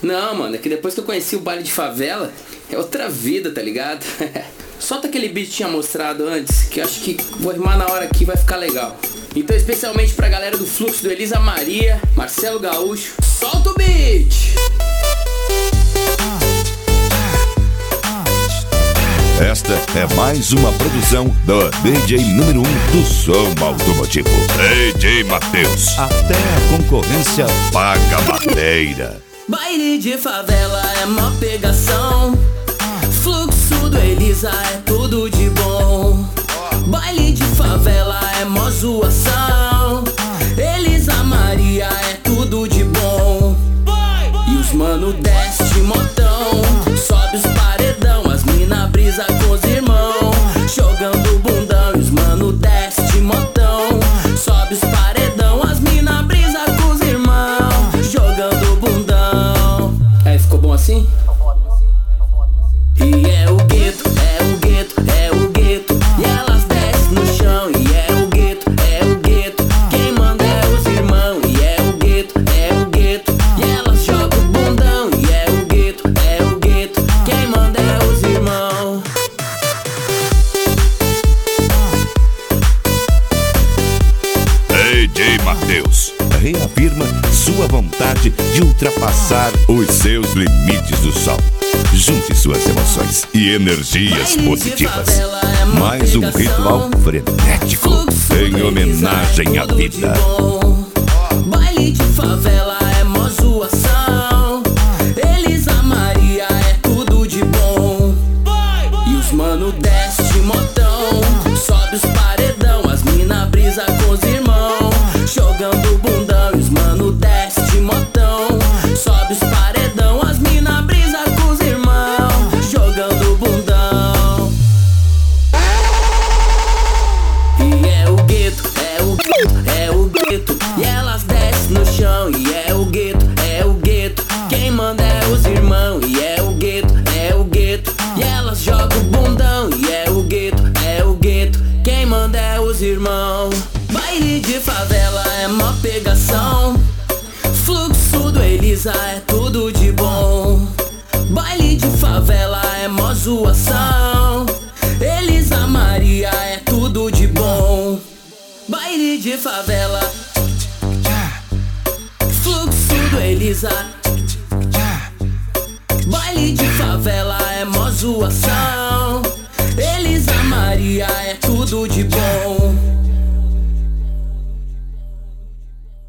Não, mano, é que depois que eu conheci o baile de favela, é outra vida, tá ligado? Solta aquele beat que tinha mostrado antes, que eu acho que vou rimar na hora aqui, vai ficar legal. Então, especialmente pra galera do Fluxo, do Elisa Maria, Marcelo Gaúcho, solta o beat! Esta é mais uma produção do DJ número 1 do som automotivo, DJ Matheus. Até a concorrência paga madeira. Baile de favela é mó pegação, Fluxo do Elisa é tudo de bom. Baile de favela é mó zoação, Elisa Maria é tudo de bom. E os mano desce de motão, sobe os paredão, as mina brisa com os irmão, jogando bundão. E os mano desce de motão, sobe os paredão, as mina brisa com os irmão, jogando bundão. É, ficou bom assim? E é o gueto, é o gueto, é o gueto, e elas descem no chão. E é o gueto, é o gueto, quem manda é os irmãos. E é o gueto, e elas jogam o bundão. E é o gueto, quem manda é os irmãos. DJ Matheus reafirma sua vontade de ultrapassar os seus limites do som. Junte suas emoções e energias positivas. Mais um ritual frenético em homenagem à vida. Baile de favela é mó zoação, Elisa Maria é tudo de bom. E os mano desce de motão, sobe os paredão, as mina brisa com os irmão, jogando bundão. E os mano desce de motão, sobe os paredão, as mina brisa com os irmão, jogando bundão. E é o gueto, é o gueto, é o gueto, e elas descem no chão. E é o gueto, quem manda é os irmãos. E é o gueto, e elas jogam o bundão. E é o gueto, quem manda é os irmãos. Baile de favela é mó pegação, Fluxo do Elisa é tudo de bom. Baile de favela é mó zoação, Elisa Maria é tudo de bom. Baile de favela, Fluxo do Elisa. Baile de favela é mó zoação, Elisa Maria é tudo de bom.